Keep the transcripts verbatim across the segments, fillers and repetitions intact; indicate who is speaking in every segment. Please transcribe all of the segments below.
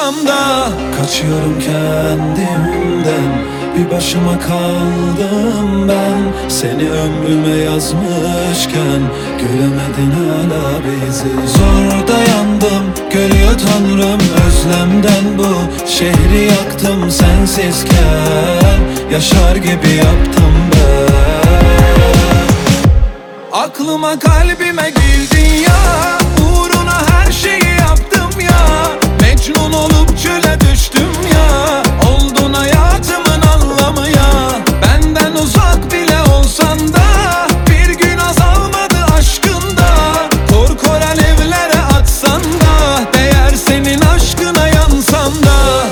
Speaker 1: yansam da. Kaçıyorum kendimden, bir başıma kaldım ben. Seni ömrüme yazmışken göremedin hala bizi. Zor dayandım, görüyor Tanrım özlemden bu şehri yaktım sensizken. Yaşar gibi yaptım ben. Aklıma kalbime girdin ya, uğruna her şeyi yaptım ya. Mecnun olup çöle düştüm ya, oldun hayatımın anlamı ya. Benden uzak bile olsan da bir gün azalmadı aşkında. Korku alevlere atsan da değer senin aşkına yansam da.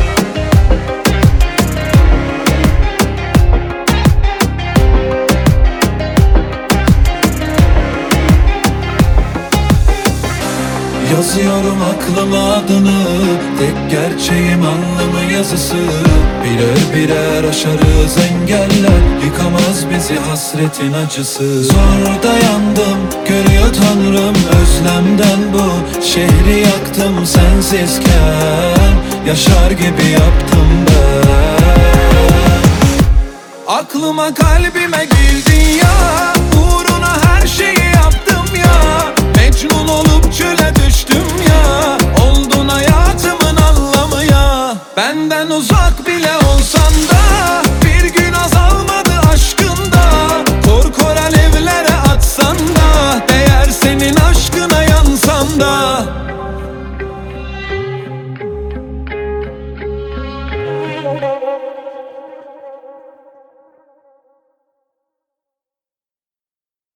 Speaker 1: Yazıyorum aklıma adını, tek gerçeğim alnımın yazısı. Birer birer aşarız engeller, yıkamaz bizi hasretin acısı. Zor dayandım, görüyor Tanrım özlemden bu şehri yaktım sensizken. Yaşar gibi yaptım ben. Aklıma kalbime girdin ya, uğruna her şeyi yaptım ya. Mecnun olup çöle düştüm ya, oldun hayatımın anlamı ya. Benden uzak bir